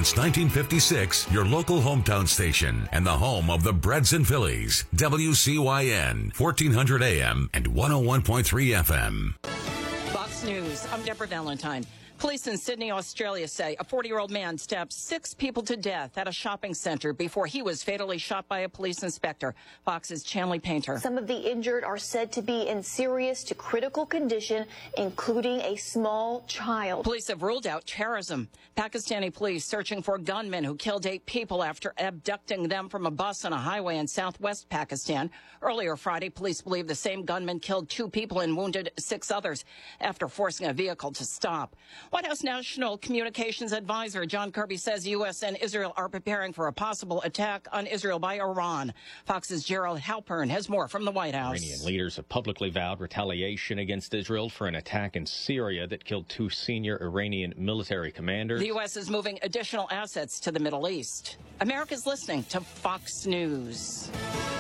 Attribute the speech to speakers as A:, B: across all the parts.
A: Since 1956, your local hometown station and the home of the Breads and Phillies. WCYN, 1400 AM and 101.3 FM.
B: Fox News, I'm Deborah Valentine. Police in Sydney, Australia say a 40-year-old man stabbed 6 people to death at a shopping center before he was fatally shot by a police inspector. Fox's Chanley Painter.
C: Some of the injured are said to be in serious to critical condition, including a small child.
B: Police have ruled out terrorism. Pakistani police searching for gunmen who killed 8 people after abducting them from a bus on a highway in southwest Pakistan. Earlier Friday, police believe the same gunman killed 2 people and wounded 6 others after forcing a vehicle to stop. White House National Communications Advisor John Kirby says U.S. and Israel are preparing for a possible attack on Israel by Iran. Fox's Gerald Halpern has more from the White House.
D: Iranian leaders have publicly vowed retaliation against Israel for an attack in Syria that killed 2 senior Iranian military commanders.
B: The U.S. is moving additional assets to the Middle East. America's listening to Fox News.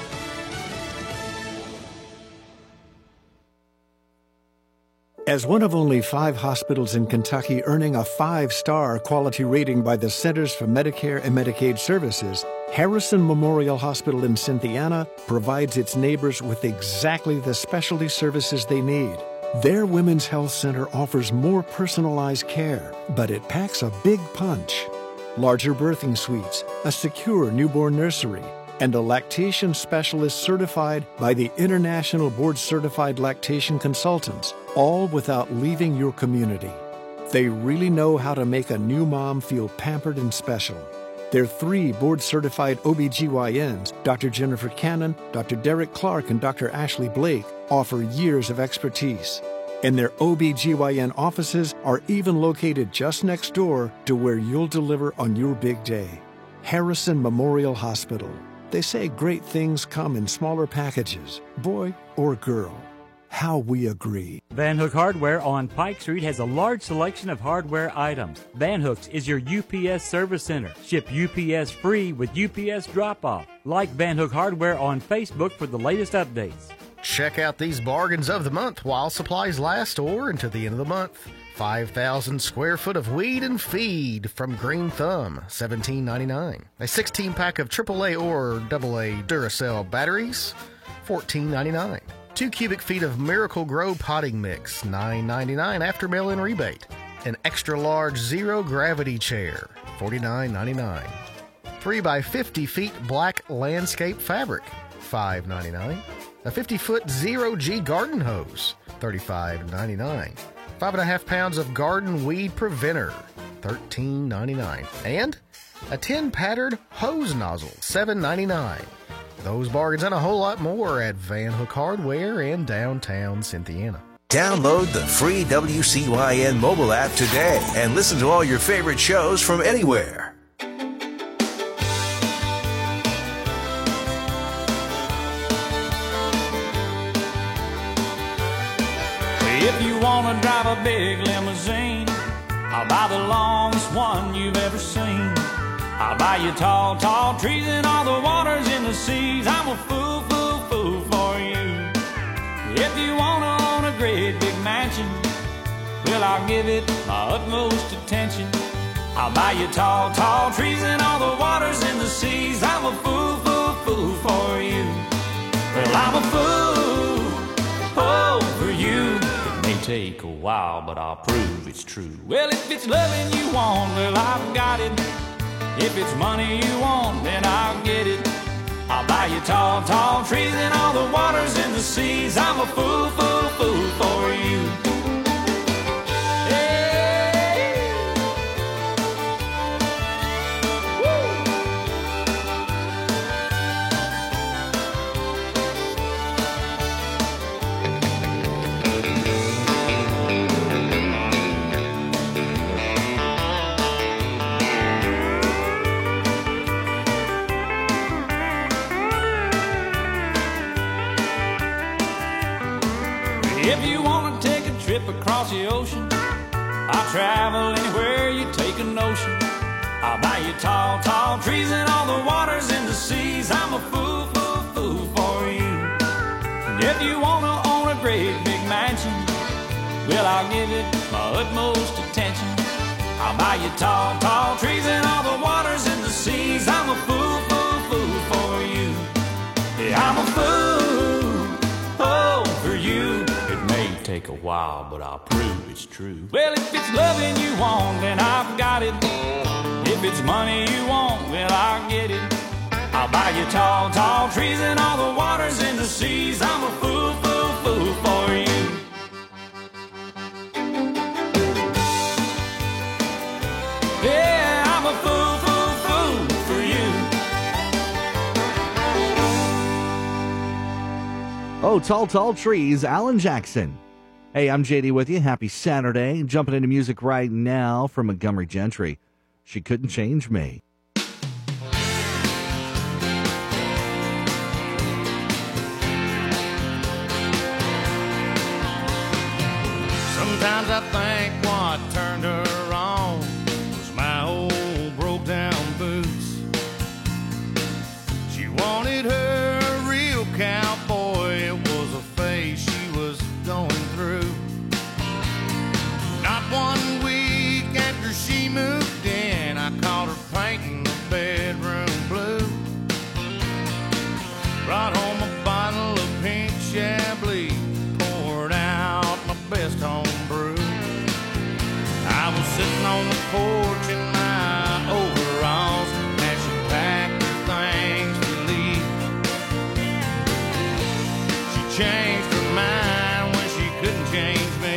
E: As one of only 5 hospitals in Kentucky earning a 5-star quality rating by the Centers for Medicare and Medicaid Services, Harrison Memorial Hospital in Cynthiana provides its neighbors with exactly the specialty services they need. Their Women's Health Center offers more personalized care, but it packs a big punch. Larger birthing suites, a secure newborn nursery, and a lactation specialist certified by the International Board Certified Lactation Consultants, all without leaving your community. They really know how to make a new mom feel pampered and special. Their 3 board-certified OBGYNs, Dr. Jennifer Cannon, Dr. Derek Clark, and Dr. Ashley Blake, offer years of expertise. And their OBGYN offices are even located just next door to where you'll deliver on your big day. Harrison Memorial Hospital. They say great things come in smaller packages, boy or girl. How we agree.
F: Van Hook Hardware on Pike Street has a large selection of hardware items. Van Hook's is your UPS service center. Ship UPS free with UPS drop-off. Like Van Hook Hardware on Facebook for the latest updates.
G: Check out these bargains of the month while supplies last or until the end of the month. 5,000 square foot of weed and feed from Green Thumb, $17.99. A 16-pack of AAA or AA Duracell batteries, $14.99. 2 cubic feet of Miracle Grow potting mix, $9.99 after mail-in rebate. An extra large zero gravity chair, $49.99. 3 by 50 feet black landscape fabric, $5.99. A 50-foot zero-G garden hose, $35.99. 5.5 pounds of garden weed preventer, $13.99. And a 10 patterned hose nozzle, $7.99. Those bargains and a whole lot more at Van Hook Hardware in downtown Cynthiana.
H: Download the free WCYN mobile app today and listen to all your favorite shows from anywhere.
I: If you want to drive a big limousine, I'll buy the longest one you've ever seen. I'll buy you tall, tall trees and all the waters in the seas. I'm a fool, fool, fool for you. If you want to own a great big mansion, well, I'll give it my utmost attention. I'll buy you tall, tall trees and all the waters in the seas. I'm a fool, fool, fool for you. Well, I'm a fool for you. Take a while, but I'll prove it's true. Well, if it's loving you want, well, I've got it. If it's money you want, then I'll get it. I'll buy you tall, tall trees and all the waters in the seas. I'm a fool, fool, fool for you. If you want to take a trip across the ocean, I'll travel anywhere you take a notion. I'll buy you tall, tall trees and all the waters in the seas. I'm a fool, fool, fool for you. And if you want to own a great big mansion, well, I'll give it my utmost attention. I'll buy you tall, tall trees and all the a while, but I'll prove it's true. Well, if it's loving you want, then I've got it. If it's money you want, well, I'll get it. I'll buy you tall, tall trees and all the waters in the seas. I'm a fool, fool, fool for you. Yeah, I'm a fool, fool, fool for you.
J: Oh, tall, tall trees, Alan Jackson. Hey, I'm JD with you. Happy Saturday. Jumping into music right now from Montgomery Gentry. She Couldn't Change Me.
K: Sometimes I think what turned her on was my old broke down boots. She wanted her a real cowboy. It was a phase she was going through. Not 1 week after she moved in, I caught her painting the bedroom blue. Brought home a bottle of pink Chablis, poured out my best home brew. I was sitting on the porch in my overalls as she packed her things to leave. She changed her mind when she couldn't change me.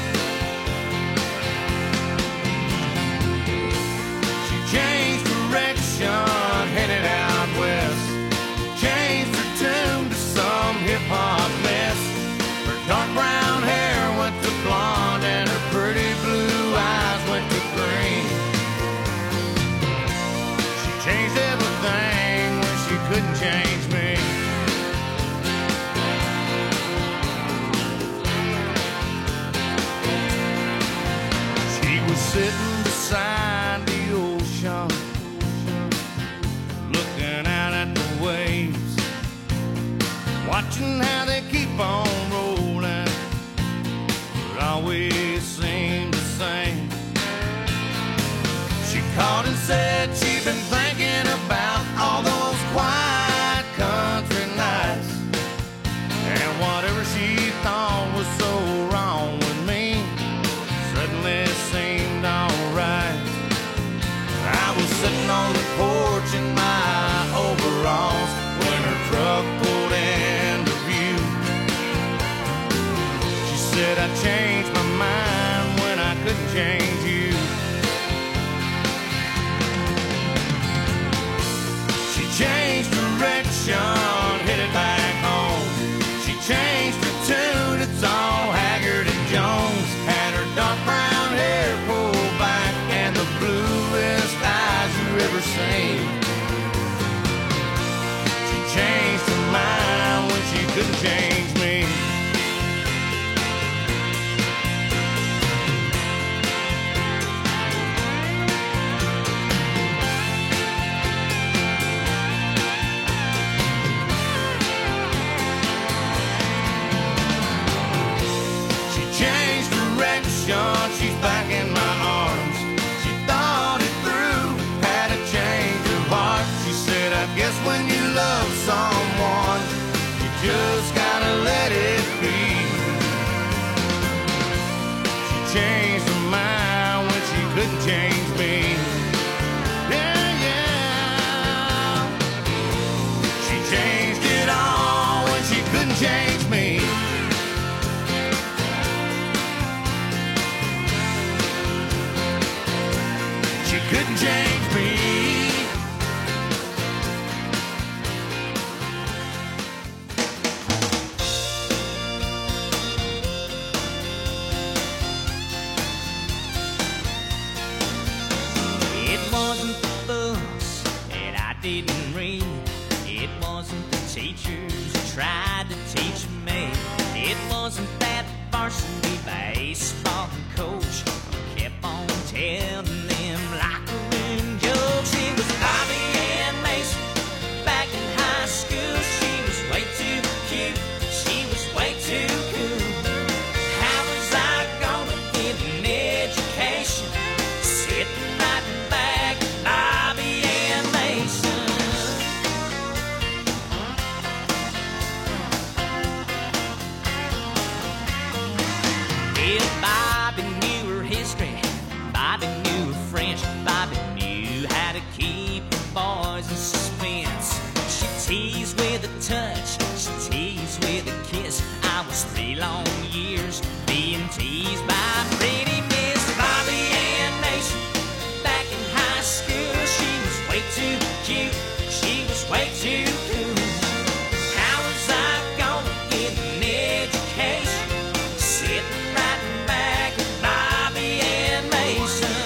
K: She changed direction, headed out west. Changed her tune to some hip-hop mess. Her dark brown hair went to blonde and her pretty blue eyes went to green. She changed everything when she couldn't change me. She was sitting beside the ocean, looking out at the waves, watching how they keep on rolling, but always seem the same. She called and said she'd been thinking about all those quiet country nights, and whatever she thought was so wrong with me suddenly seemed alright. I was sitting on the porch in my overalls when her truck pulled into view. She said I changed my mind when I couldn't change you. She changed direction, headed back home. She changed her tune, it's all Haggard and Jones. Had her dark brown hair pulled back and the bluest eyes you ever seen. She changed her mind when she couldn't change me. She changed direction, she's back in my arms. She thought it through, had a change of heart. She said, I guess when you love someone, you just gotta let it be. She changed her mind when she couldn't change me. Yeah, yeah. She changed it all when she couldn't change me. She couldn't change me.
L: It wasn't the books that I didn't read. It wasn't the teachers who tried to teach me. It wasn't that varsity baseball coach who kept on telling them locker room jokes. It was Bobby Ann Mason back in high school. She was way too cute. She was way too cool. How was I gonna get an education sitting right back, Bobby Ann Mason? was way too cool. How was I gonna get an education sitting right back at Bobby and Mason?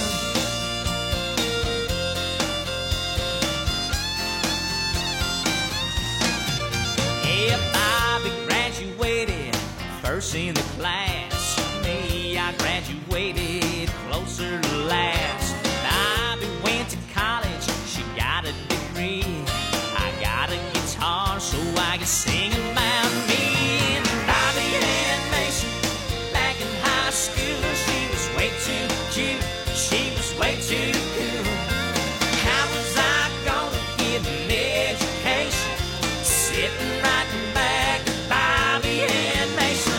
L: Yeah, Bobby graduated first in the class. Me, I graduated closer to last. Bobby went to college, she got a degree. I got a guitar so I can sing about me. And Bobby and Mason, back in high school, she was way too cute, she was way too cool. How was I gonna get an education sitting right back at Bobby and Mason?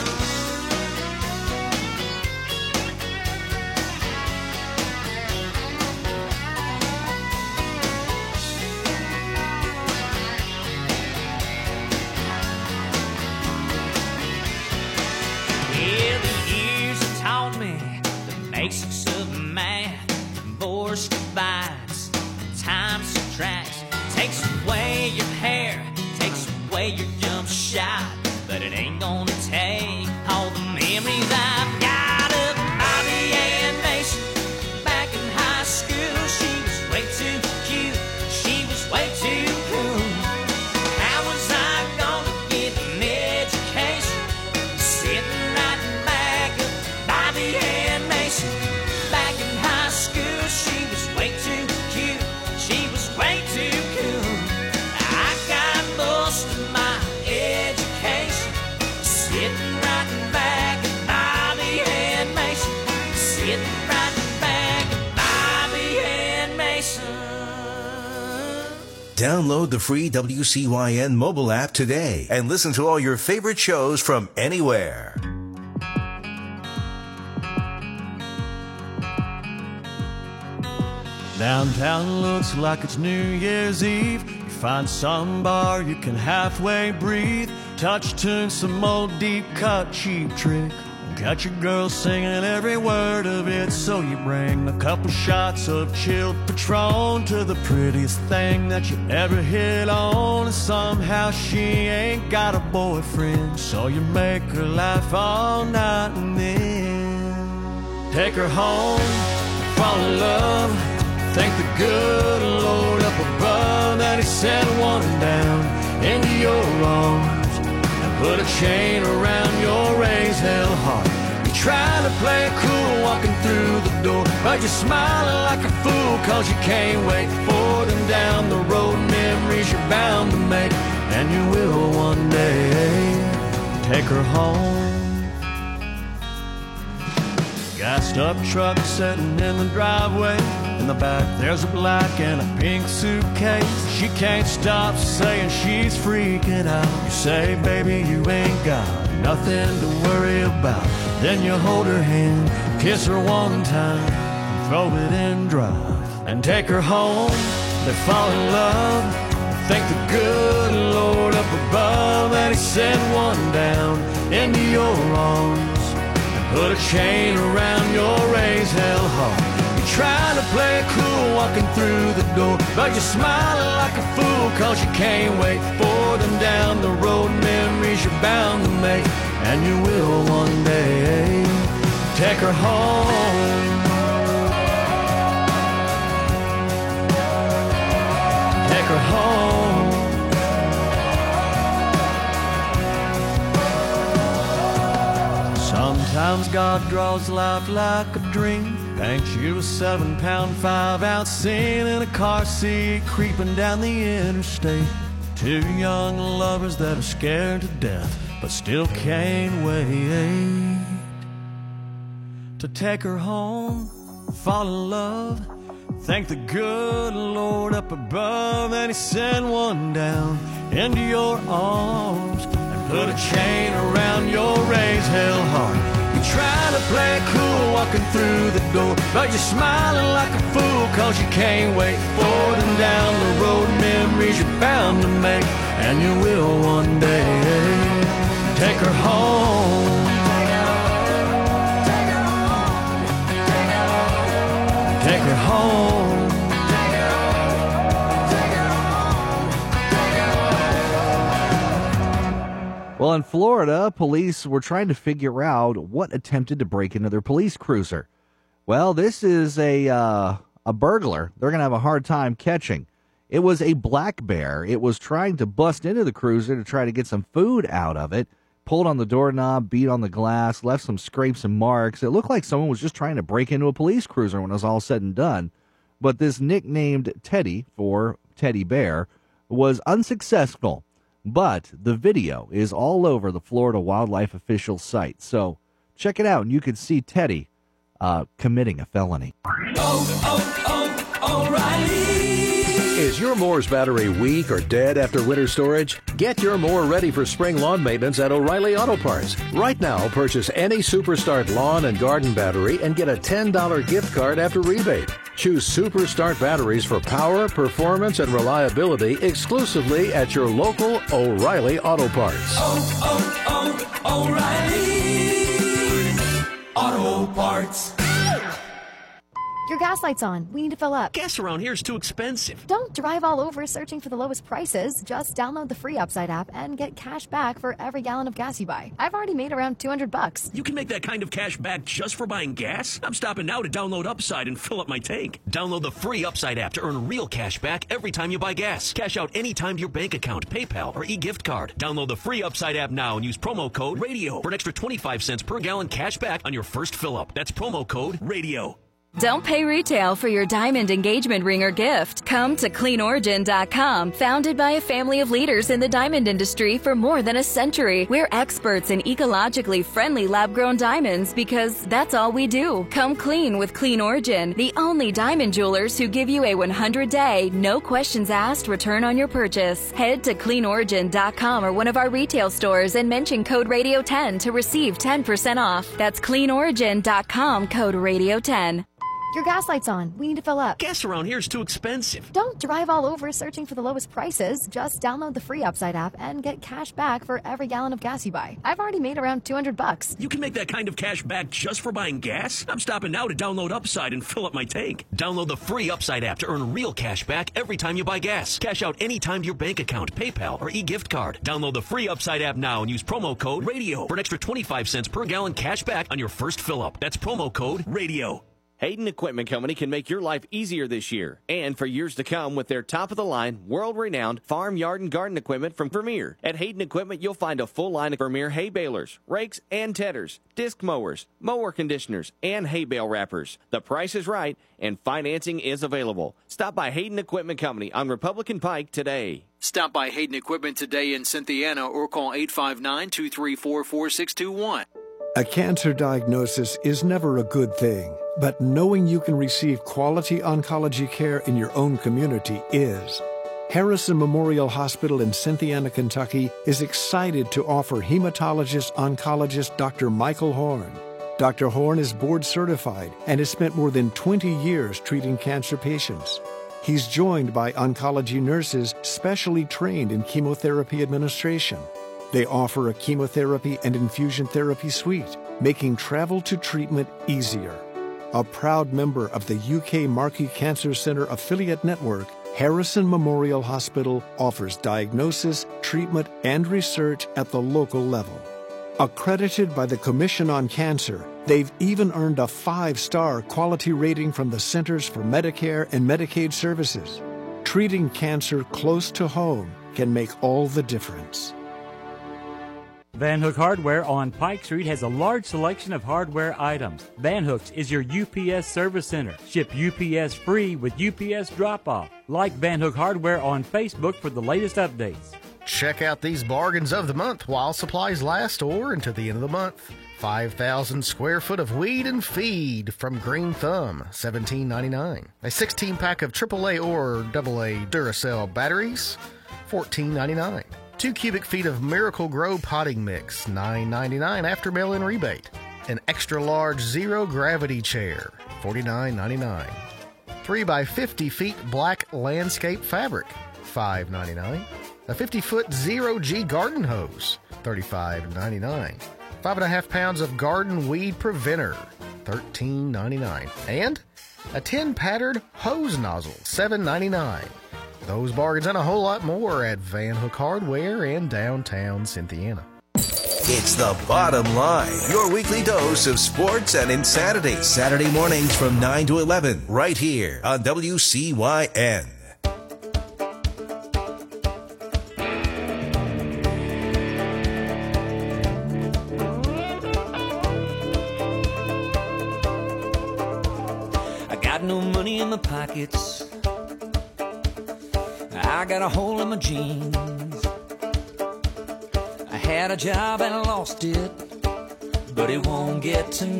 L: Yeah, the years have taught me the basics of math. Divorce divides, time subtracts. Takes away your hair, takes away your jump shot, but it ain't gonna take all the memories I've got of Bobby and Mason. Back in high school, she was way too cute, she was way too cool. How was I gonna get an education sitting right back at Bobby and Mason? Back in high school, she was way too cute, she was way too cool. I got most of my education sitting right back at Bobby and Mason. Sitting right back at Bobby and Mason.
H: Download the free WCYN mobile app today and listen to all your favorite shows from anywhere.
M: Downtown looks like it's New Year's Eve. You find some bar you can halfway breathe. Touch tune, some old deep cut cheap trick. Got your girl singing every word of it. So you bring a couple shots of chilled Patron to the prettiest thing that you ever hit on. And somehow she ain't got a boyfriend, so you make her laugh all night and then take her home, fall in love. Thank the good Lord up above that He sent one down into your arms and put a chain around your raised hell heart. You try to play it cool walking through the door, but you're smiling like a fool cause you can't wait for them down the road. Memories you're bound to make, and you will one day take her home. Gassed up truck sitting in the driveway. In the back there's a black and a pink suitcase. She can't stop saying she's freaking out. You say, baby, you ain't got nothing to worry about. Then you hold her hand, kiss her one time, throw it in drive, and take her home. They fall in love. Thank the good Lord up above that He sent one down into your arms and put a chain around your raised hell heart. Trying to play it cool walking through the door, but you're smiling like a fool cause you can't wait for them down the road. Memories you're bound to make, and you will one day take her home. Take her home. Sometimes God draws life like a dream. Paints you a 7-pound 5-ounce scene in a car seat creeping down the interstate. Two young lovers that are scared to death but still can't wait to take her home, fall in love. Thank the good Lord up above that He sent one down into your arms and put a chain around your raised hell heart. You try to play it cool walking through the door, but you're smiling like a fool cause you can't wait for them down the road. Memories you're bound to make, and you will one day take her home. Take her home.
J: in Florida, police were trying to figure out what attempted to break into their police cruiser. Well, this is a burglar they're going to have a hard time catching. It was a black bear. It was trying to bust into the cruiser to try to get some food out of it. Pulled on the doorknob, beat on the glass, left some scrapes and marks. It looked like someone was just trying to break into a police cruiser when it was all said and done. But this nicknamed Teddy, for Teddy Bear, was unsuccessful. But the video is all over the Florida Wildlife Official site. So check it out, and you can see Teddy committing a felony.
N: O'Reilly. Is your Moore's battery weak or dead after winter storage? Get your Moore ready for spring lawn maintenance at O'Reilly Auto Parts. Right now, purchase any Superstart lawn and garden battery and get a $10 gift card after rebate. Choose Superstart batteries for power, performance, and reliability exclusively at your local O'Reilly Auto Parts.
O: O'Reilly Auto Parts.
P: Your gas light's on. We need to fill up.
O: Gas around here is too expensive.
P: Don't drive all over searching for the lowest prices. Just download the free Upside app and get cash back for every gallon of gas you buy. I've already made around $200.
O: You can make that kind of cash back just for buying gas? I'm stopping now to download Upside and fill up my tank. Download the free Upside app to earn real cash back every time you buy gas. Cash out anytime to your bank account, PayPal, or e-gift card. Download the free Upside app now and use promo code RADIO for an extra 25 cents per gallon cash back on your first fill-up. That's promo code RADIO.
Q: Don't pay retail for your diamond engagement ring or gift. Come to CleanOrigin.com, founded by a family of leaders in the diamond industry for more than a century. We're experts in ecologically friendly lab-grown diamonds because that's all we do. Come clean with Clean Origin, the only diamond jewelers who give you a 100-day, no questions asked return on your purchase. Head to CleanOrigin.com or one of our retail stores and mention code RADIO10 to receive 10% off. That's CleanOrigin.com, code RADIO10.
P: Your gas light's on. We need to fill up.
O: Gas around here is too expensive.
P: Don't drive all over searching for the lowest prices. Just download the free Upside app and get cash back for every gallon of gas you buy. I've already made around $200.
O: You can make that kind of cash back just for buying gas? I'm stopping now to download Upside and fill up my tank. Download the free Upside app to earn real cash back every time you buy gas. Cash out anytime to your bank account, PayPal, or e-gift card. Download the free Upside app now and use promo code RADIO for an extra 25 cents per gallon cash back on your first fill-up. That's promo code RADIO.
R: Hayden Equipment Company can make your life easier this year and for years to come with their top-of-the-line, world-renowned farm, yard, and garden equipment from Vermeer. At Hayden Equipment, you'll find a full line of Vermeer hay balers, rakes, and tedders, disc mowers, mower conditioners, and hay bale wrappers. The price is right, and financing is available. Stop by Hayden Equipment Company on Republican Pike today.
S: Stop by Hayden Equipment today in Cynthiana or call 859-234-4621.
E: A cancer diagnosis is never a good thing, but knowing you can receive quality oncology care in your own community is. Harrison Memorial Hospital in Cynthiana, Kentucky is excited to offer hematologist-oncologist Dr. Michael Horn. Dr. Horn is board certified and has spent more than 20 years treating cancer patients. He's joined by oncology nurses specially trained in chemotherapy administration. They offer a chemotherapy and infusion therapy suite, making travel to treatment easier. A proud member of the UK Markey Cancer Center affiliate network, Harrison Memorial Hospital offers diagnosis, treatment, and research at the local level. Accredited by the Commission on Cancer, they've even earned a 5-star quality rating from the Centers for Medicare and Medicaid Services. Treating cancer close to home can make all the difference.
F: Van Hook Hardware on Pike Street has a large selection of hardware items. Van Hooks is your UPS service center. Ship UPS free with UPS drop-off. Like Van Hook Hardware on Facebook for the latest updates.
G: Check out these bargains of the month while supplies last or until the end of the month. 5,000 square foot of weed and feed from Green Thumb, $17.99. A 16-pack of AAA or AA Duracell batteries, $14.99. 2 cubic feet of Miracle Grow potting mix, $9.99 after mail-in rebate. An extra large zero gravity chair, $49.99. 3 by 50 feet black landscape fabric, $5.99. A 50-foot zero-G garden hose, $35.99. 5.5 pounds of garden weed preventer, $13.99. And a 10 patterned hose nozzle, $7.99. Those bargains and a whole lot more at Van Hook Hardware in downtown Cynthiana.
H: It's The Bottom Line, your weekly dose of sports and insanity. Saturday mornings from 9 to 11, right here on WCYN.
L: I got no money in my pockets. I got a hole in my jeans. I had a job and I lost it, but it won't get to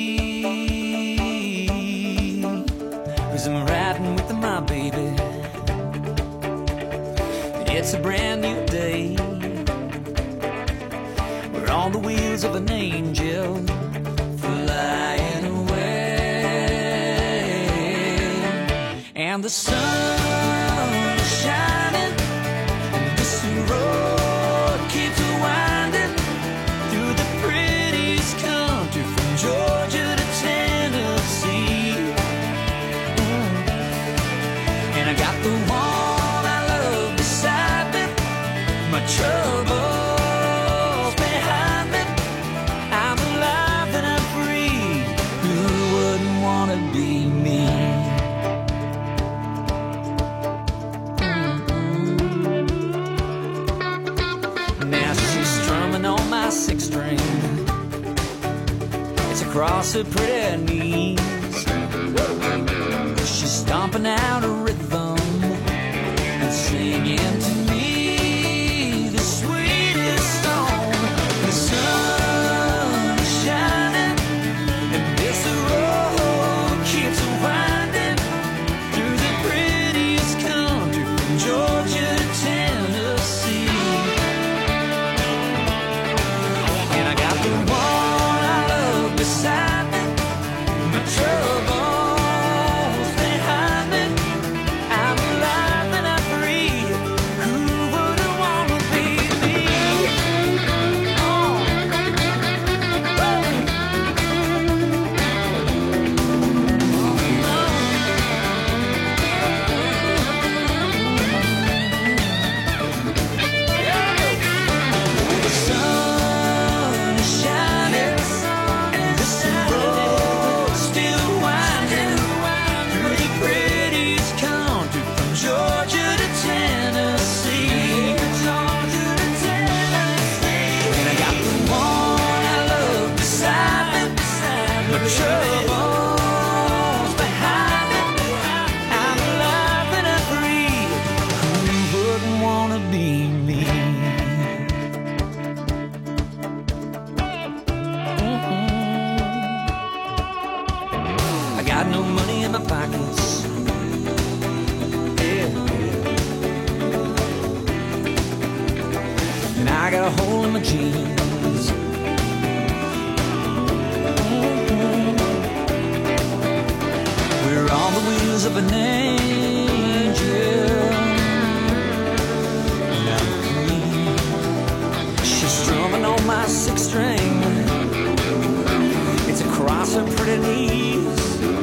L: me. 'Cause I'm riding with my baby. It's a brand new day. We're on the wheels of an angel flying away. And the sun is shining, and this road keeps winding through the prettiest country from Georgia to Tennessee. And I got the one I love beside me, my troubles behind me. I'm alive and I'm free. Who wouldn't want to be me? Now she's strumming on my six string. It's across her pretty knees. She's stomping out a rhythm and singing to me the sweetest song. The sun is shining and this road keeps winding through the prettiest country from Georgia to Tennessee. And I got the one I love beside me, my troubles behind me. I'm alive and I'm free. Who wouldn't want to be me? The sun is shining and this road's still winding through the prettiest country from Georgia to Tennessee. And I got the one I love beside me, my troubles behind me. I'm alive and I'm free. Who wouldn't want to be me? I got no money in my pockets. Yeah. And I got a hole in my jeans. We're on the wheels of an angel. She's strumming on my six string. It's across her pretty knees.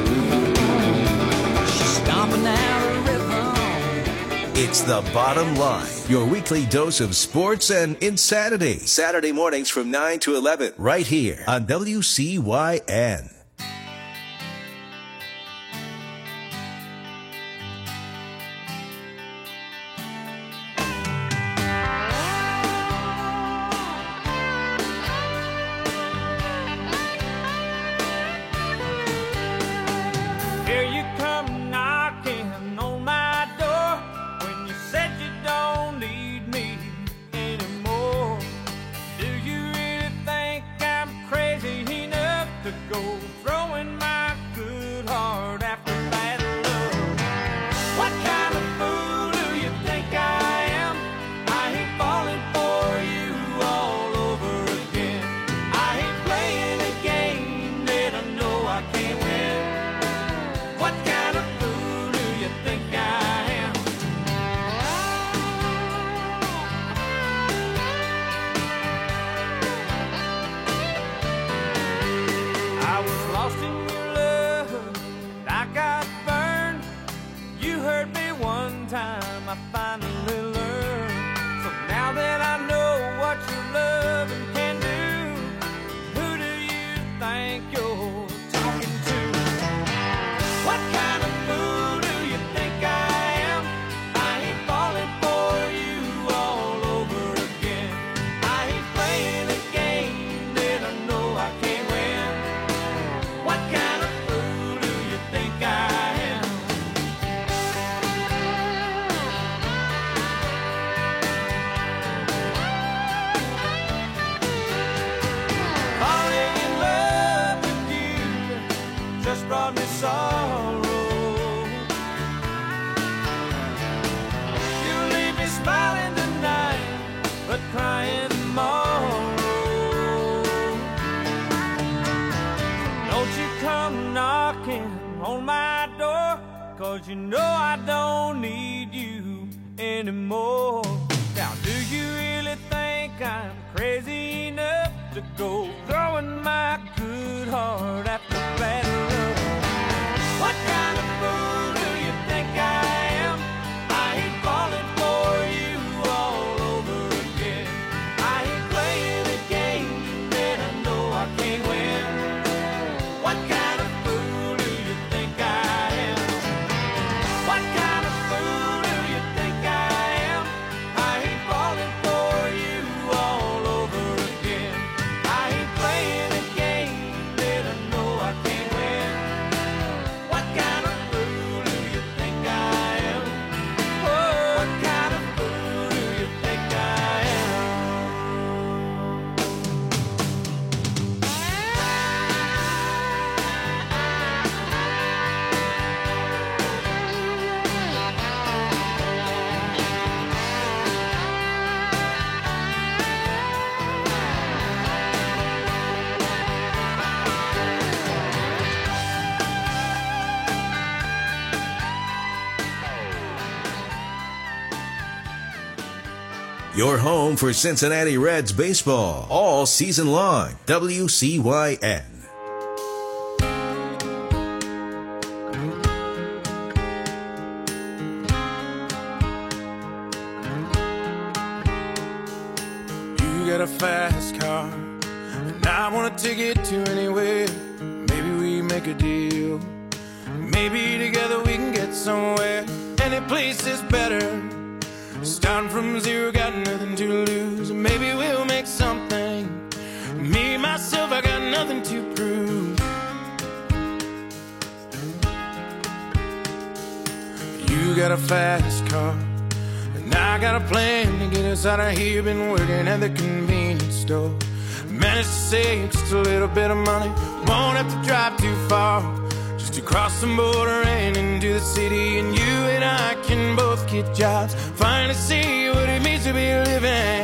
L: She's stomping out a rhythm.
H: It's The Bottom Line, your weekly dose of sports and insanity. Saturday mornings from 9 to 11, right here on WCYN.
I: Here you come knocking on my door when you said you don't need me anymore. Do you really think I'm crazy enough to go 'cause you know I don't need you anymore. Now do you really think I'm crazy enough to go throwing my good heart after bad love? What kind of fool do you think I am? I ain't falling for you all over again. I ain't playing a game that I know I can't win. What kind of fool do you think I am? What kind of fool do you think I am? I ain't falling for you all over again. I ain't playing a game that I know I can't win. What kind of fool do you think I am? Oh, what kind of fool do you think I am?
H: Your home for Cincinnati Reds baseball all season long. WCYN.
K: You got a fast car, and I wanna take it to anywhere. Maybe we make a deal. Maybe together we can get somewhere. Any place is better. Starting from zero, got nothing to lose. Maybe we'll make something. Me, myself, I got nothing to prove. You got a fast car, and I got a plan to get us out of here. Been working at the convenience store. Managed to save just a little bit of money. Won't have to drive too far. Just to cross the border and into the city. And you and I can both get jobs. Finally see what it means to be living.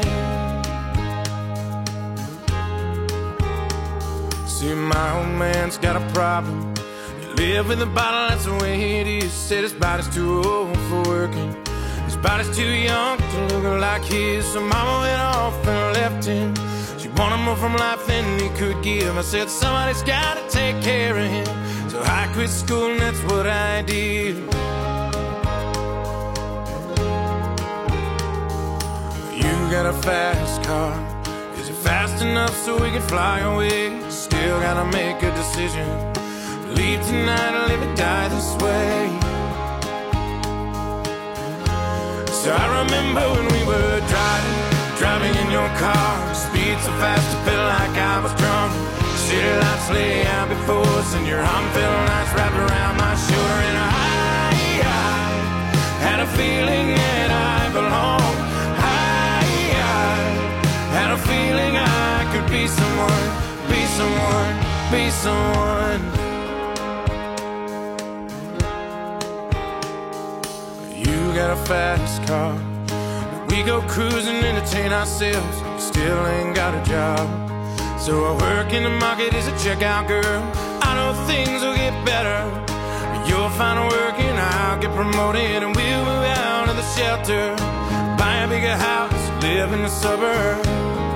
K: See, my old man's got a problem. You live in the bottle, that's the way it is. Said his body's too old for working. His body's too young to look like his. So mama went off and left him. She wanted more from life than he could give. I said somebody's gotta take care of him. So I quit school and that's what I did. You got a fast car. Is it fast enough so we can fly away? Still gotta make a decision. Leave tonight or live or die this way. So I remember when we were driving in your car. Speed so fast I felt like I was drunk. City lights lay out before us, and your arm felt nice wrapped around my shoulder. And I had a feeling that I belonged. I had a feeling I could be someone, be someone, be someone. You got a fast car. We go cruising, entertain ourselves. Still ain't got a job. So I work in the market as a checkout girl. I know things will get better. You'll find work and I'll get promoted. And we'll move out of the shelter, buy a bigger house, live in the suburbs.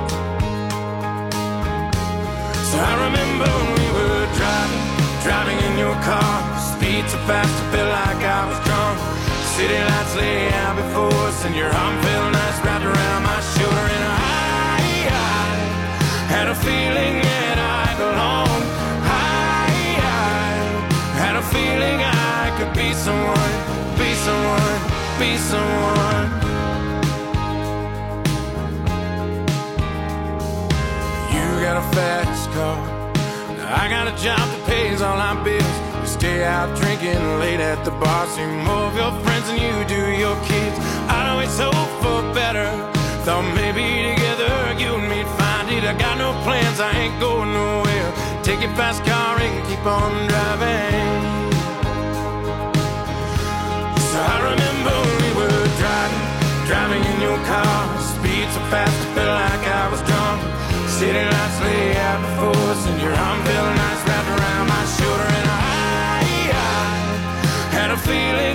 K: So I remember when we were driving in your car. Speed so fast I felt like I was drunk. City lights lay out before us, and your arm felt nice wrapped around my shoulder. And I had a feeling that I belonged. I had a feeling I could be someone, be someone, be someone. You got a fast car. I got a job that pays all our bills. You stay out drinking late at the bar. See more of your friends than you do your kids. I'd always hope for better. Thought maybe together you and me'd find it. I got no plans, I ain't going nowhere. Take your fast car and keep on driving. So I remember when we were driving in your car. Speed so fast I felt like I was drunk. City lights lay out before us, and your arm felt nice wrapped around my shoulder. And I had a feeling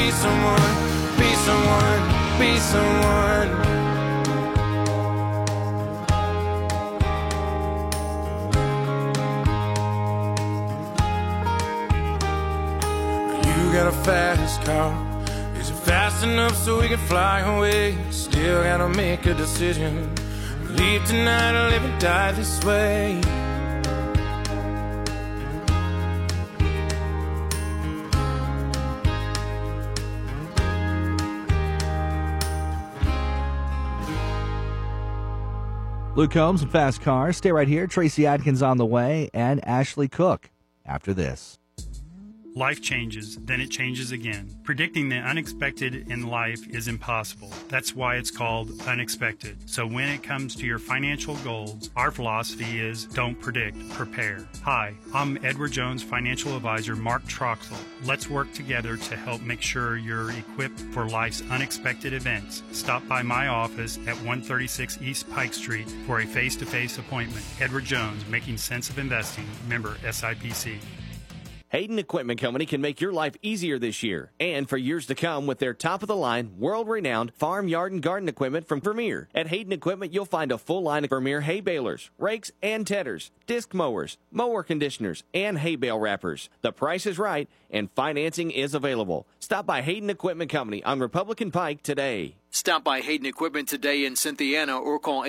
K: be someone, be someone, be someone. You got a fast car. Is it fast enough so we can fly away? Still gotta make a decision. Leave tonight or live and die this way.
J: Luke Combs and Fast Cars. Stay right here. Tracy Adkins on the way, and Ashley Cook after this.
T: Life changes, then it changes again. Predicting the unexpected in life is impossible. That's why it's called unexpected. So when it comes to your financial goals, our philosophy is don't predict, prepare. Hi, I'm Edward Jones financial advisor Mark Troxel. Let's work together to help make sure you're equipped for life's unexpected events. Stop by my office at 136 East Pike Street for a face-to-face appointment. Edward Jones, Making Sense of Investing, member SIPC.
R: Hayden Equipment Company can make your life easier this year and for years to come with their top-of-the-line, world-renowned farm, yard, and garden equipment from Vermeer. At Hayden Equipment, you'll find a full line of Vermeer hay balers, rakes, and tedders, disc mowers, mower conditioners, and hay bale wrappers. The price is right, and financing is available. Stop by Hayden Equipment Company on Republican Pike today.
S: Stop by Hayden Equipment today in Cynthiana or call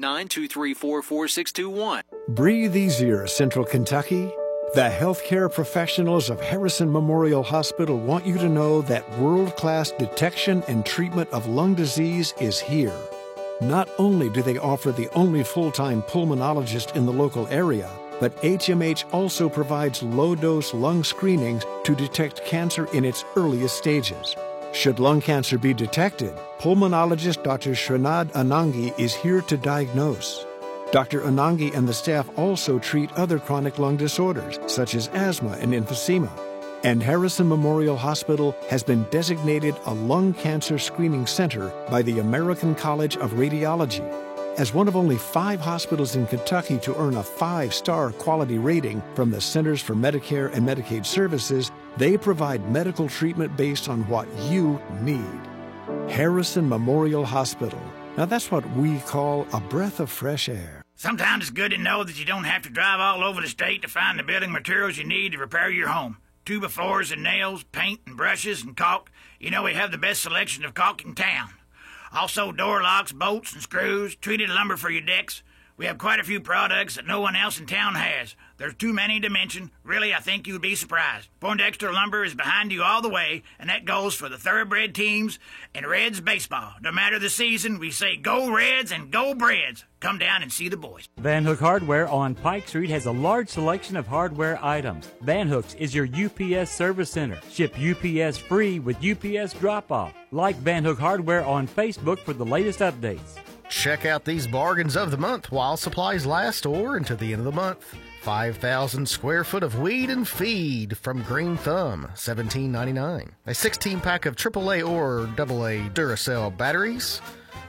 S: 859-234-4621.
E: Breathe easier, Central Kentucky. The healthcare professionals of Harrison Memorial Hospital want you to know that world-class detection and treatment of lung disease is here. Not only do they offer the only full-time pulmonologist in the local area, but HMH also provides low-dose lung screenings to detect cancer in its earliest stages. Should lung cancer be detected, pulmonologist Dr. Srinad Anangi is here to diagnose. Dr. Anangi and the staff also treat other chronic lung disorders, such as asthma and emphysema. And Harrison Memorial Hospital has been designated a lung cancer screening center by the American College of Radiology. As one of only 5 hospitals in Kentucky to earn a 5-star quality rating from the Centers for Medicare and Medicaid Services, they provide medical treatment based on what you need. Harrison Memorial Hospital. Now that's what we call a breath of fresh air.
U: Sometimes it's good to know that you don't have to drive all over the state to find the building materials you need to repair your home. 2x4s and nails, paint and brushes and caulk. You know we have the best selection of caulk in town. Also door locks, bolts and screws, treated lumber for your decks. We have quite a few products that no one else in town has. There's too many to mention. Really, I think you'd be surprised. Poindexter Lumber is behind you all the way, and that goes for the thoroughbred teams and Reds baseball. No matter the season, we say go Reds and go Breds. Come down and see the boys.
F: Van Hook Hardware on Pike Street has a large selection of hardware items. Van Hooks is your UPS service center. Ship UPS free with UPS drop-off. Like Van Hook Hardware on Facebook for the latest updates.
G: Check out these bargains of the month while supplies last or until the end of the month. 5,000 square foot of weed and feed from Green Thumb, $17.99. A 16-pack of AAA or AA Duracell batteries,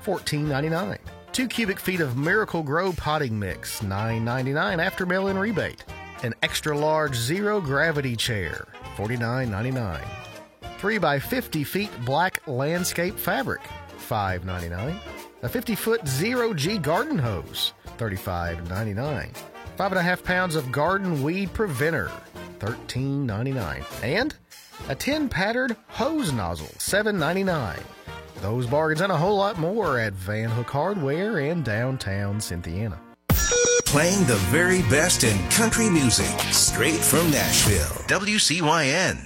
G: $14.99. 2 cubic feet of Miracle Grow potting mix, $9.99 after mail-in rebate. An extra large zero gravity chair, $49.99. 3 by 50 feet black landscape fabric, $5.99. A 50-foot zero-G garden hose, $35.99. 5.5 pounds of garden weed preventer, $13.99. And a 10-patterned hose nozzle, $7.99. Those bargains and a whole lot more at Van Hook Hardware in downtown Cynthiana.
H: Playing the very best in country music, straight from Nashville. WCYN.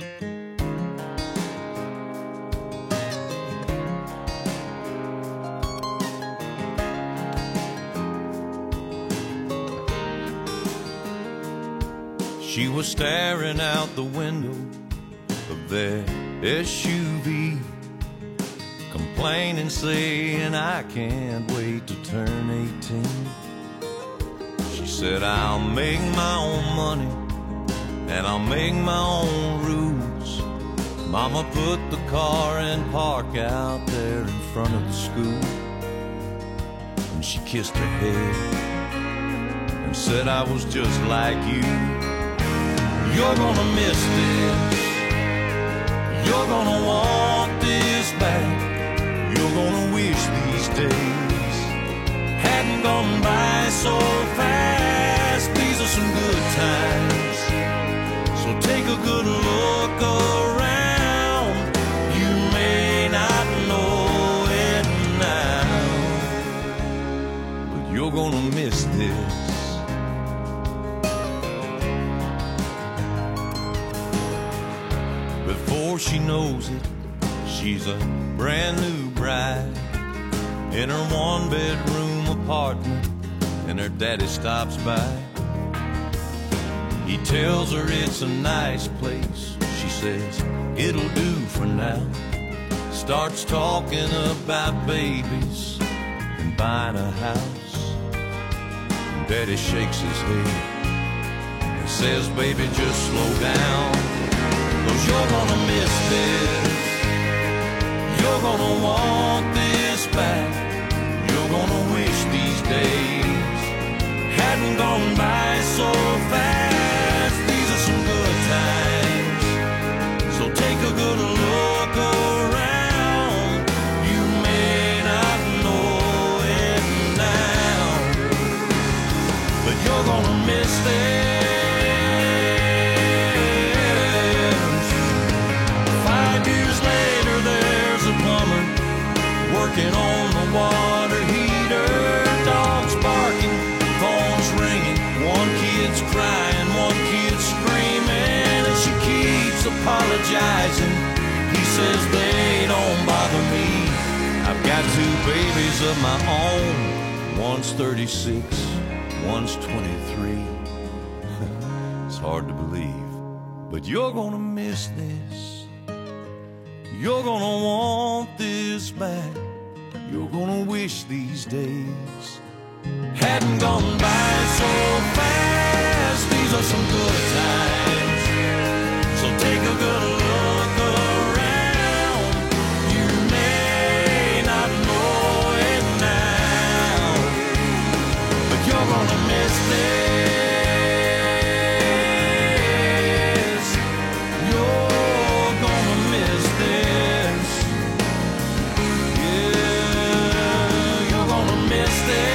K: She was staring out the window of that SUV, complaining, saying, I can't wait to turn 18. She said, I'll make my own money and I'll make my own rules. Mama put the car in park out there in front of the school, and she kissed her head and said, I was just like you. You're gonna miss this. You're gonna want
M: so fast. These are some good times, so take a good look around. You may not know it now, but you're gonna miss this. Before she knows it, she's a brand new bride in her one-bedroom apartment, and her daddy stops by. He tells her it's a nice place. She says, it'll do for now. Starts talking about babies and buying a house. Daddy shakes his head and says, baby, just slow down, 'cause you're gonna miss this. You're gonna want this back. You're gonna wish these days hadn't gone by so fast. These are some good times, so take a good look around. You may not know it now, but you're gonna miss this. 5 years later, there's a plumber working on the water heater. Dogs barking, phones ringing, one kid's crying, one kid's screaming, and she keeps apologizing. He says, they don't bother me. I've got 2 babies of my own. One's 36, one's 23. It's hard to believe, but you're gonna miss this. You're gonna want this back. You're gonna wish these days hadn't gone by so fast. These are some good times, so take a good look around. You may not know it now, but you're gonna miss this. You're gonna miss this. Yeah, you're gonna miss this.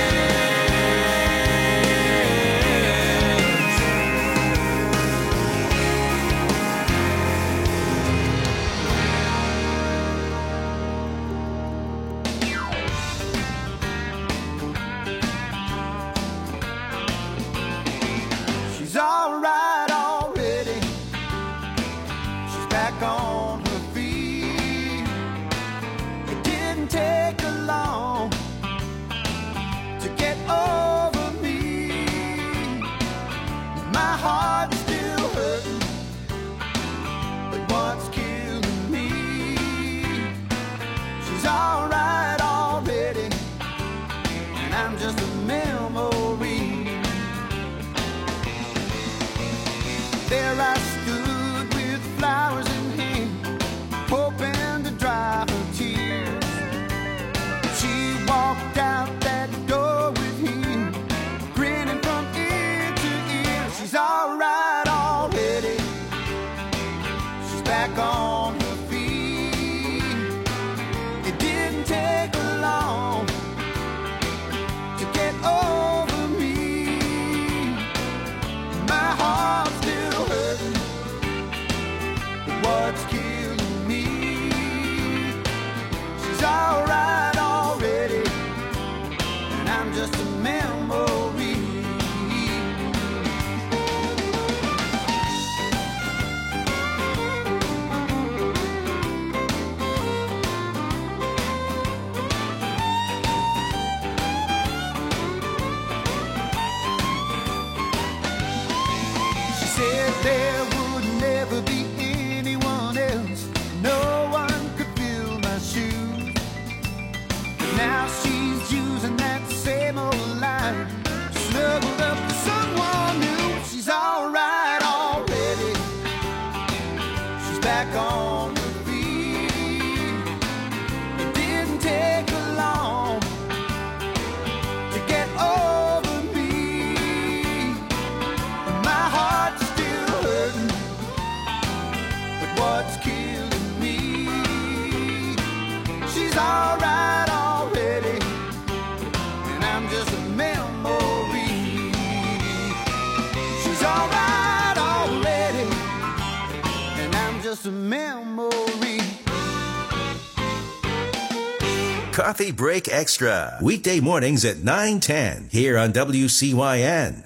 M: She's all right already. She's back on her feet. It didn't take her long to get over me. My heart's still hurting, but what's killing me? She's all right already, and I'm just a memory. There I stood with flowers in hand, hoping to dry her tears. She walked out that door with him, grinning from ear to ear. She's all right already. She's back on her feet. It didn't take her long to get over me. My heart's still hurting, but what's killing me? She's all right already, and I'm just a memory. She said there would never be anyone else. No one could fill my shoes. Now she's using that same old line, snuggled up to someone new. She's all right already. She's back on her feet. It didn't take her long to get over me. My heart's still hurting, but what's killing me? She's all right already, and I'm just a memory.
K: a memory.
H: Coffee Break Extra. Weekday mornings at 9:10 here on WCYN.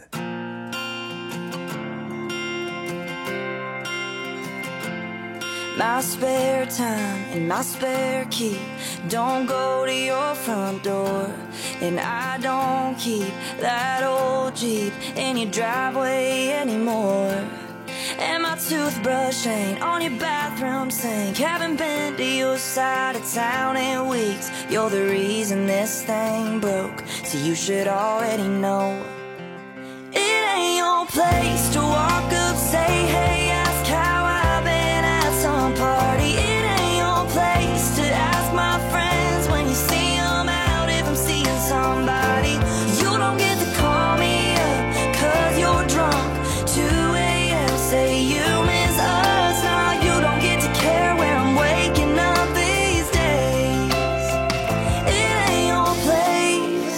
A: My spare time and my spare key don't go to your front door, and I don't keep that old Jeep in your driveway anymore. And my toothbrush ain't on your bathroom sink. Haven't been to your side of town in weeks. You're the reason this thing broke, so you should already know. It ain't your place to walk up, say hey, ask how I've been at some party. It ain't your place to ask my friends when you see them out if I'm seeing somebody. You don't get to call me up 'cause you're drunk. 2 a.m. say you miss us. Now you don't get to care where I'm waking up these days. It ain't your place.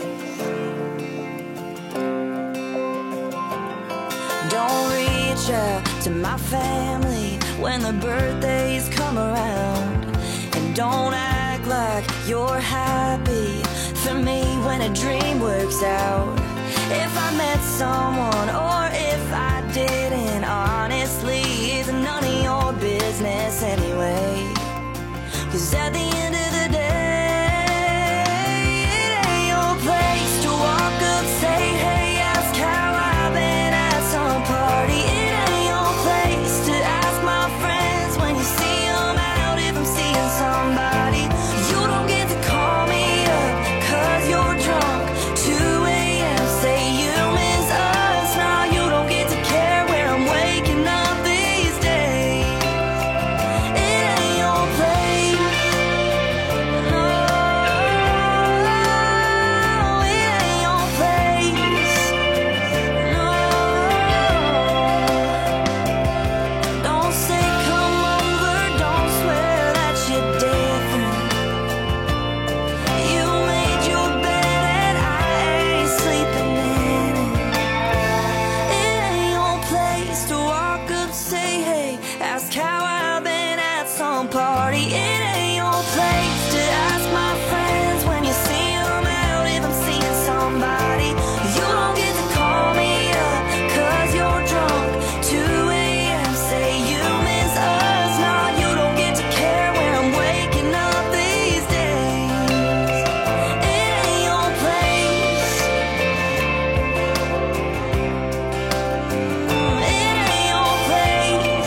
A: Don't reach out to my family when the birthdays come around, and don't act like you're happy for me when a dream works out. If I met someone or if I didn't, honestly, it's none of your business anyway. 'Cause at the end of the day, it ain't your place to walk up, say hey, ask how I've been at some party. It ain't your place to ask my friends when you see them out if I'm seeing somebody. You don't get to call me up 'cause you're drunk. 2 a.m. say you miss us. Now you don't get to care where I'm waking up these days. It ain't your place. No, it ain't your place. No, don't say come over, don't swear that you're different. You made your bed and I ain't sleeping in it. It ain't your place to walk up, say hey, ask how I've been at some party. It ain't your place to ask my friends when you see them out if I'm seeing somebody. You don't get to call me up 'cause you're drunk. 2 a.m. say you miss us. Now you don't get to care where I'm waking up these days. It ain't your place. It ain't your place.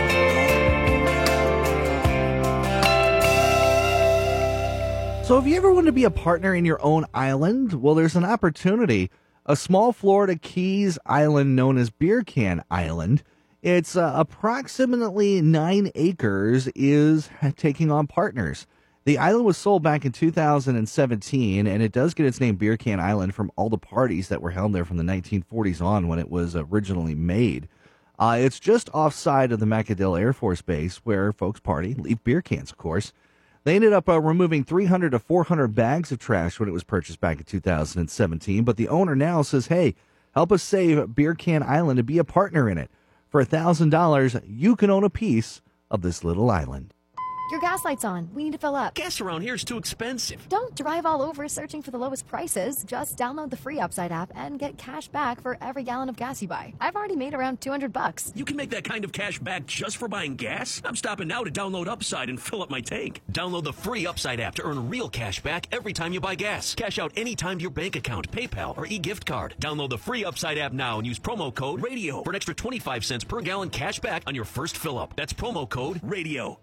J: So, have you ever wanted to be a partner in your own island? Well, there's an opportunity. A small Florida Keys island known as Beer Can Island. It's approximately 9 acres, is taking on partners. The island was sold back in 2017, and it does get its name Beer Can Island from all the parties that were held there from the 1940s on when it was originally made. It's just offside of the MacAdill Air Force Base where folks party, leave beer cans, of course. They ended up removing 300 to 400 bags of trash when it was purchased back in 2017, but the owner now says, hey, help us save Beer Can Island and be a partner in it. For $1,000, you can own a piece of this little island.
P: Your gas light's on. We need to fill up.
O: Gas around here is too expensive.
P: Don't drive all over searching for the lowest prices. Just download the free Upside app and get cash back for every gallon of gas you buy. I've already made around $200.
O: You can make that kind of cash back just for buying gas? I'm stopping now to download Upside and fill up my tank. Download the free Upside app to earn real cash back every time you buy gas. Cash out anytime to your bank account, PayPal, or e-gift card. Download the free Upside app now and use promo code RADIO for an extra 25 cents per gallon cash back on your first fill up. That's promo code RADIO.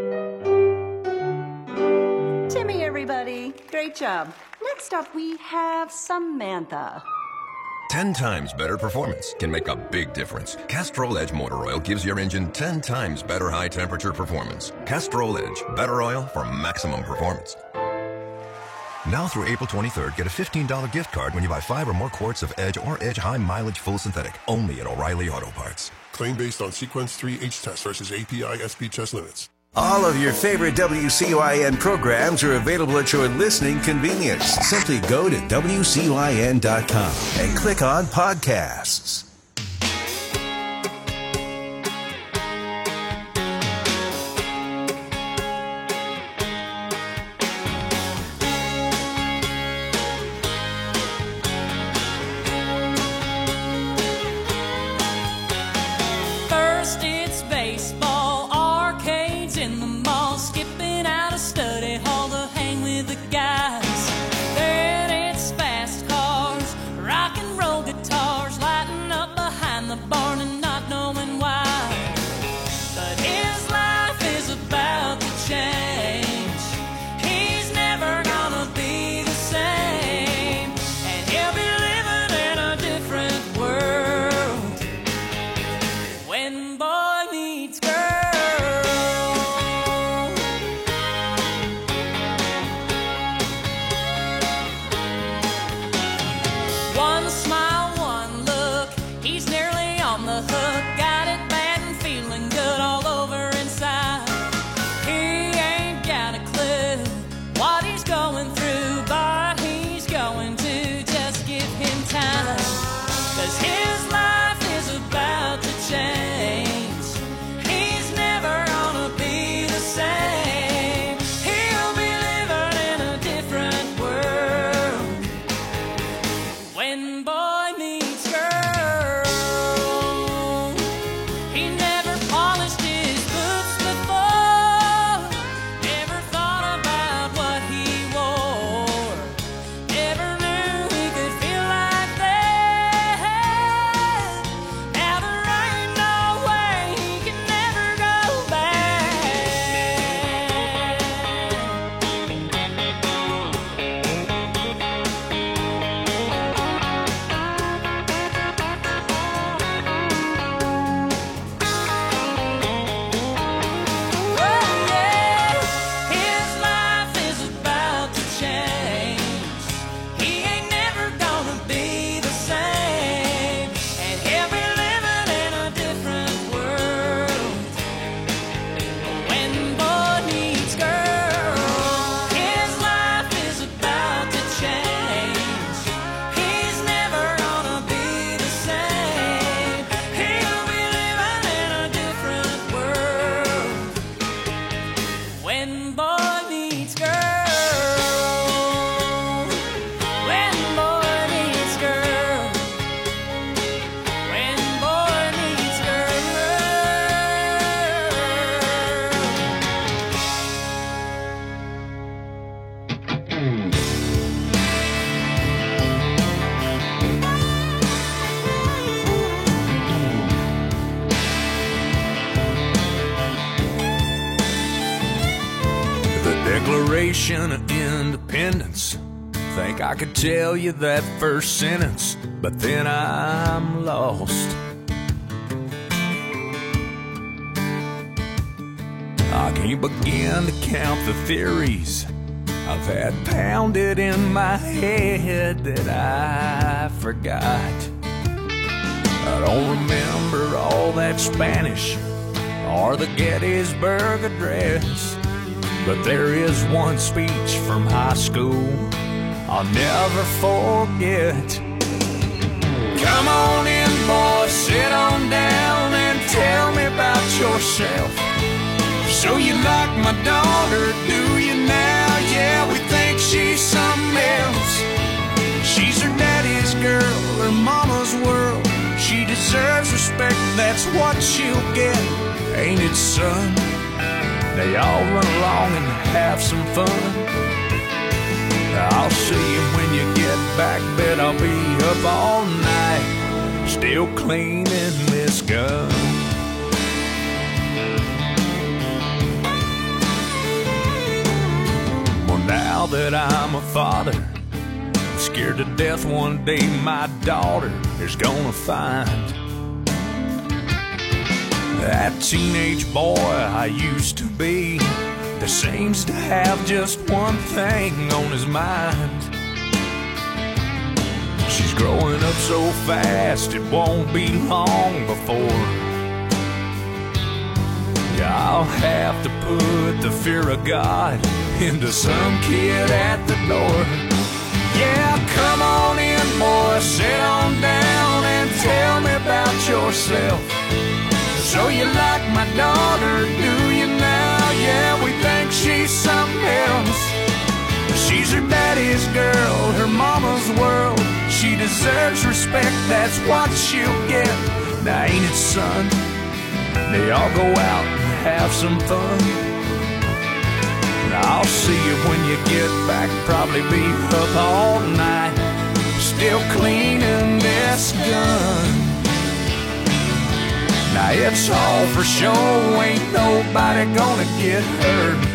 V: Timmy, everybody. Great job. Next up, we have Samantha.
W: 10 times better performance can make a big difference. Castrol Edge Motor Oil gives your engine 10 times better high-temperature performance. Castrol Edge, better oil for maximum performance. Now through April 23rd, get a $15 gift card when you buy 5 or more quarts of Edge or Edge High Mileage Full Synthetic, only at O'Reilly Auto Parts.
X: Claim based on Sequence 3 H-test versus API SP test limits.
H: All of your favorite WCYN programs are available at your listening convenience. Simply go to WCYN.com and click on podcasts.
B: Declaration of Independence. Think I could tell you that first sentence, but then I'm lost. I can't begin to count the theories I've had pounded in my head that I forgot. I don't remember all that Spanish or the Gettysburg Address, but there is one speech from high school I'll never forget. Come on in, boys, sit on down and tell me about yourself. So you like my daughter, do you now? Yeah, we think she's something else. She's her daddy's girl, her mama's world. She deserves respect, that's what she'll get. Ain't it, son? They all run along and have some fun. I'll see you when you get back, bet I'll be up all night, still cleaning this gun. Well, now that I'm a father, I'm scared to death one day my daughter is gonna find that teenage boy I used to be that seems to have just one thing on his mind. She's growing up so fast it won't be long before I'll have to put the fear of God into some kid at the door. Yeah, come on in, boy, sit on down and tell me about yourself. So you like my daughter, do you now? Yeah, we think she's something else. She's her daddy's girl, her mama's world. She deserves respect, that's what she'll get. Now ain't it, son? They all go out and have some fun. I'll see you when you get back, probably be up all night, still cleaning this gun. Now it's all for show, ain't nobody gonna get hurt.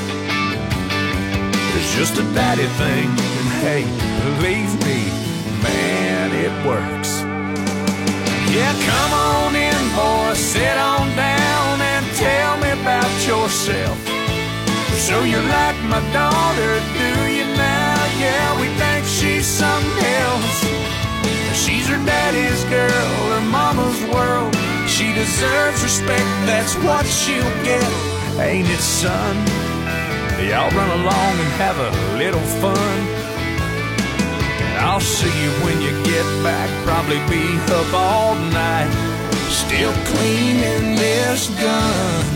B: It's just a daddy thing, and hey, believe me, man, it works. Yeah, come on in, boy, sit on down and tell me about yourself. So you like my daughter, do you now? Yeah, we think she's something else. She's her daddy's girl, her mama's world. She deserves respect, that's what she'll get. Ain't it, son? Y'all run along and have a little fun. I'll see you when you get back, probably be up all night, still cleaning this gun.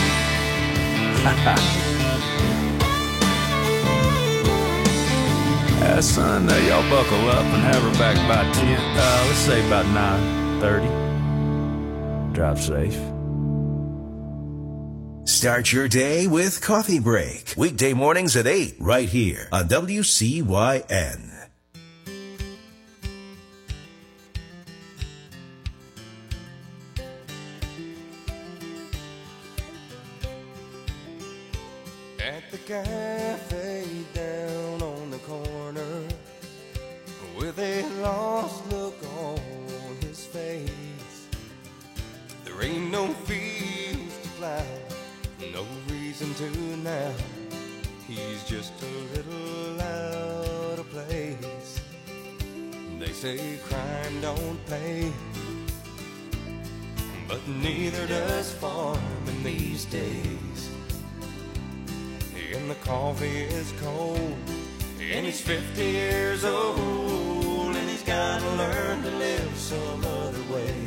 B: Son, y'all buckle up and have her back by 10, let's say about 9:30. Drive safe.
H: Start your day with Coffee Break. Weekday mornings at 8, right here on WCYN.
K: At the cafe down on the corner, with a lost look on his face, there ain't no fields to plow, no reason to now. He's just a little out of place. They say crime don't pay, but neither does farming these days. And the coffee is cold, and he's 50 years old, and he's gotta learn to live some other way.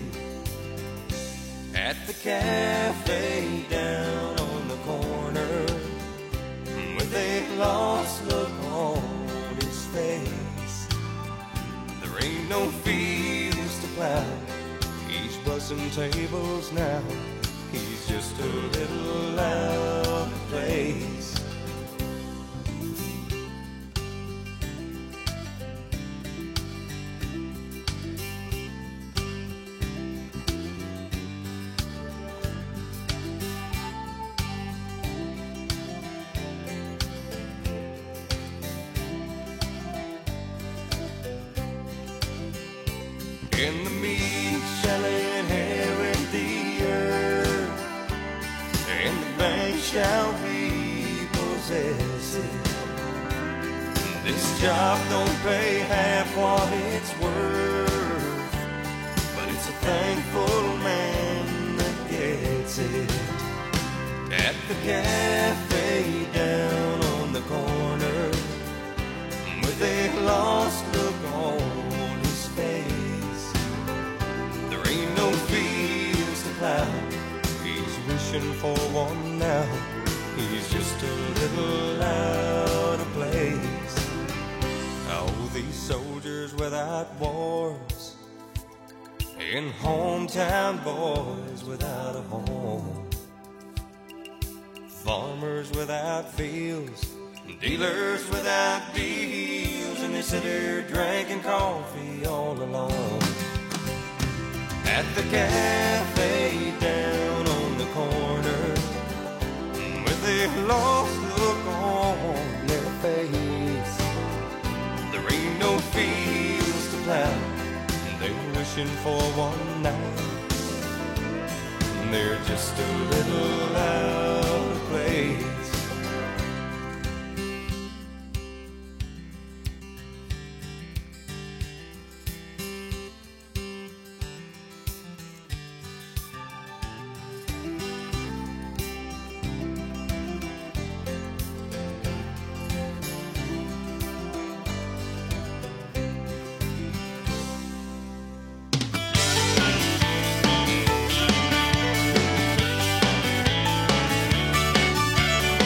K: At the cafe down on the corner, with a lost look on his face, there ain't no fields to plow, he's bussing tables now, he's just a little out of place. and the meek shall inherit the earth, and the bank shall repossess it. This job don't pay half what it's worth, but it's a thankful man that gets it. At the cafe down on the corner, with a lost look on his face, there ain't no fields to plow. He's wishing for one now. He's just a little out of place. Oh, these soldiers without wars, and hometown boys without a home, farmers without fields, dealers without deals, and they sit there drinking coffee all alone. At the cafe down on the corner, with a lost look on their face, there ain't no fields to plow. They're wishing for one night. They're just a little out